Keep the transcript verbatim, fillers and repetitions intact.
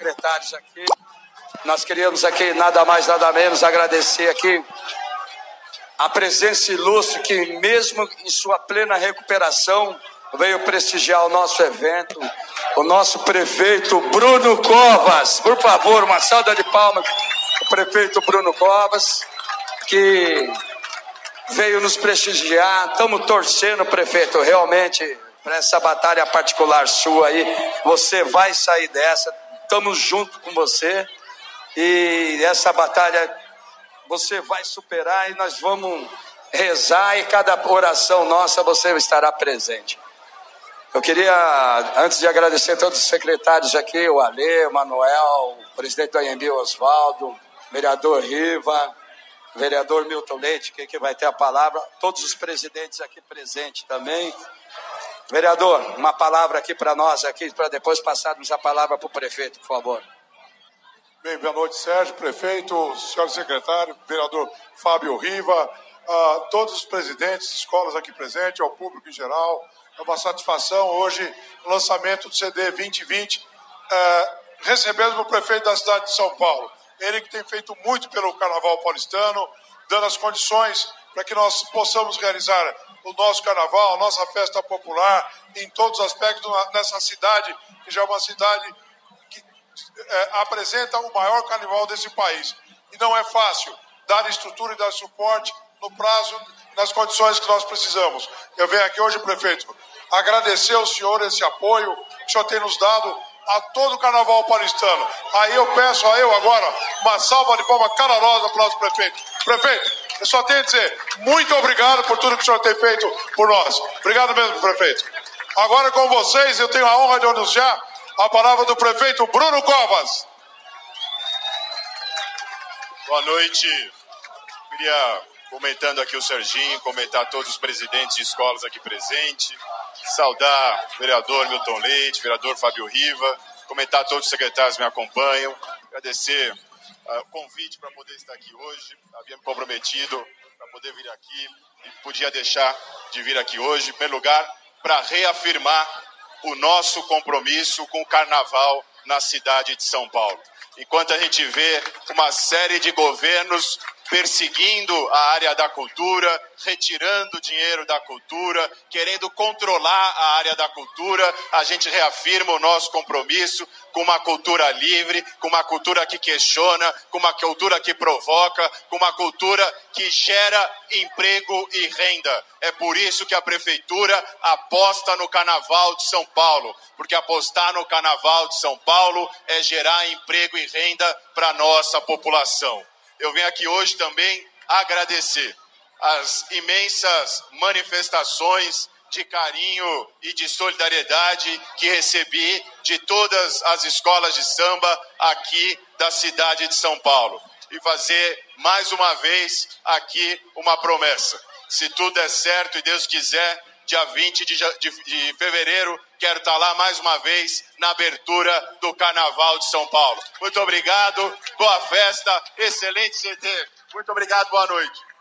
secretários aqui. Nós queríamos aqui nada mais, nada menos agradecer aqui a presença ilustre que mesmo em sua plena recuperação veio prestigiar o nosso evento, o nosso prefeito Bruno Covas. Por favor, uma salva de palmas, o prefeito Bruno Covas, que veio nos prestigiar. Estamos torcendo, prefeito, realmente, para essa batalha particular sua aí. Você vai sair dessa, estamos junto com você. E essa batalha você vai superar e nós vamos rezar e cada oração nossa você estará presente. Eu queria, antes de agradecer a todos os secretários aqui, o Alê, o Manuel, o presidente do A M B, Oswaldo, vereador Riva, vereador Milton Leite, que, que vai ter a palavra, todos os presidentes aqui presentes também. Vereador, uma palavra aqui para nós, aqui para depois passarmos a palavra para o prefeito, por favor. Bem, boa noite, Sérgio, prefeito, senhor secretário, vereador Fábio Riva, a todos os presidentes de escolas aqui presentes, ao público em geral. É uma satisfação hoje o lançamento do C D vinte vinte. É, recebemos o prefeito da cidade de São Paulo, ele que tem feito muito pelo carnaval paulistano, dando as condições para que nós possamos realizar o nosso carnaval, a nossa festa popular, em todos os aspectos nessa cidade, que já é uma cidade É, apresenta o maior carnaval desse país. E não é fácil dar estrutura e dar suporte no prazo, nas condições que nós precisamos. Eu venho aqui hoje, prefeito, agradecer ao senhor esse apoio que o senhor tem nos dado a todo o carnaval paulistano. Aí eu peço a eu agora uma salva de palmas calorosa para o nosso prefeito. Prefeito, eu só tenho a dizer muito obrigado por tudo que o senhor tem feito por nós. Obrigado mesmo, prefeito. Agora com vocês eu tenho a honra de anunciar a palavra do prefeito Bruno Covas. Boa noite. Queria, comentando aqui o Serginho, comentar todos os presidentes de escolas aqui presentes, saudar o vereador Milton Leite, o vereador Fábio Riva, comentar todos os secretários que me acompanham, agradecer uh, o convite para poder estar aqui hoje. Havia me comprometido para poder vir aqui e podia deixar de vir aqui hoje, em primeiro lugar, para reafirmar o nosso compromisso com o carnaval na cidade de São Paulo. Enquanto a gente vê uma série de governos perseguindo a área da cultura, retirando dinheiro da cultura, querendo controlar a área da cultura, a gente reafirma o nosso compromisso com uma cultura livre, com uma cultura que questiona, com uma cultura que provoca, com uma cultura que gera emprego e renda. É por isso que a prefeitura aposta no Carnaval de São Paulo, porque apostar no Carnaval de São Paulo é gerar emprego e renda para a nossa população. Eu venho aqui hoje também agradecer as imensas manifestações de carinho e de solidariedade que recebi de todas as escolas de samba aqui da cidade de São Paulo. E fazer mais uma vez aqui uma promessa. Se tudo der certo e Deus quiser, dia vinte de, de, de fevereiro, quero estar lá mais uma vez na abertura do Carnaval de São Paulo. Muito obrigado, boa festa, excelente C D. Muito obrigado, boa noite.